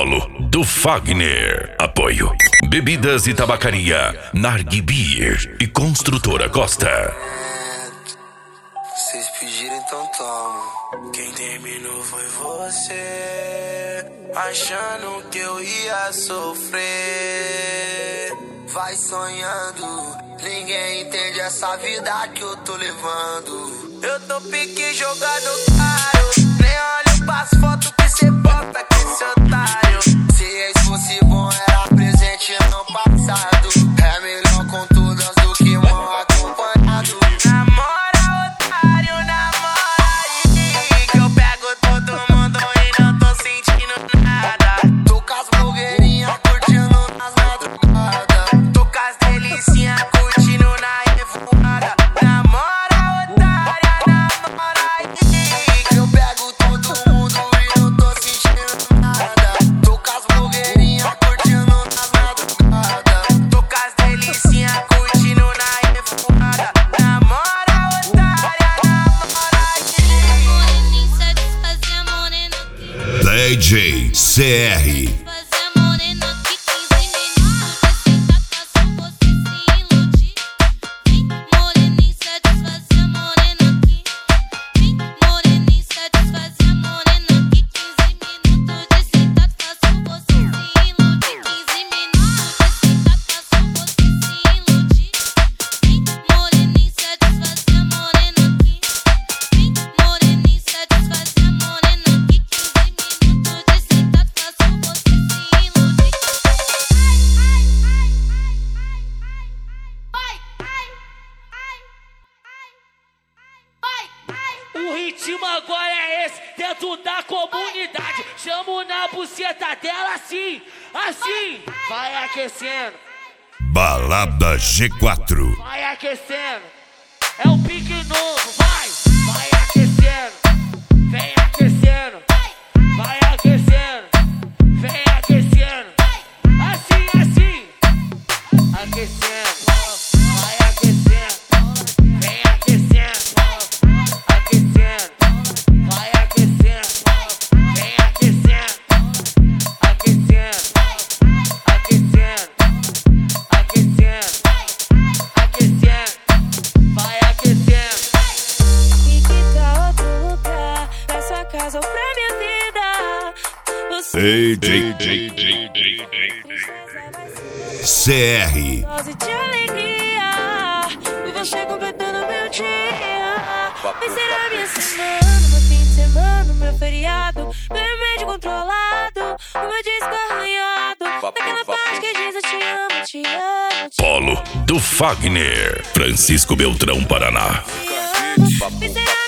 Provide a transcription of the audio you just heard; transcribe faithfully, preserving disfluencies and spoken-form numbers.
Polo do Fagner. Apoio: Bebidas e Tabacaria Narg Beer e Construtora Costa. Vocês pediram, então toma. Quem terminou foi você, achando que eu ia sofrer. Vai sonhando, ninguém entende essa vida que eu tô levando. Eu tô pique jogando caro, nem olho pras fotos que cê bota com esse otário. Se ex fosse bom era presente não passado. É melhor com todas do que mal acompanhado. Namora otário, namora aí, que eu pego todo mundo e não tô sentindo nada. Tô com as blogueirinhas curtindo nas madrugadas. Tô com as delicinhas curtindo na revoada. Namora otária, namora aí, que eu pego todo mundo e não tô sentindo nada. Tô com as blogueirinhas curtindo nas madrugadas. Tô com as delicinhas curtindo na revoada. Namora otária, namora aí. D J C R. O ritmo agora é esse, dentro da comunidade. Chamo na buceta dela assim, assim. Vai aquecendo, Balada G quatro. vai aquecendo. É o pique novo, vai. Vai aquecendo, vem aquecendo. Vai aquecendo, vem aquecendo. Assim, assim. Aquecendo, vai aquecendo. Vem aquecendo. Aquecendo, vai aquecendo, vem aquecendo, aquecendo, aquecendo, aquecendo, aquecendo, vai aquecendo. E que tal outro lugar, pra sua casa ou pra minha vida? Você D J C R. dose de alegria, e você completando meu dia. Vai ser a minha semana, meu fim de semana, meu feriado, meu remédio controlado, o meu disco arranhado, daquela parte que diz eu te amo, te amo, te Polo do Fagner. Francisco Beltrão, Paraná. amo. Vai ser a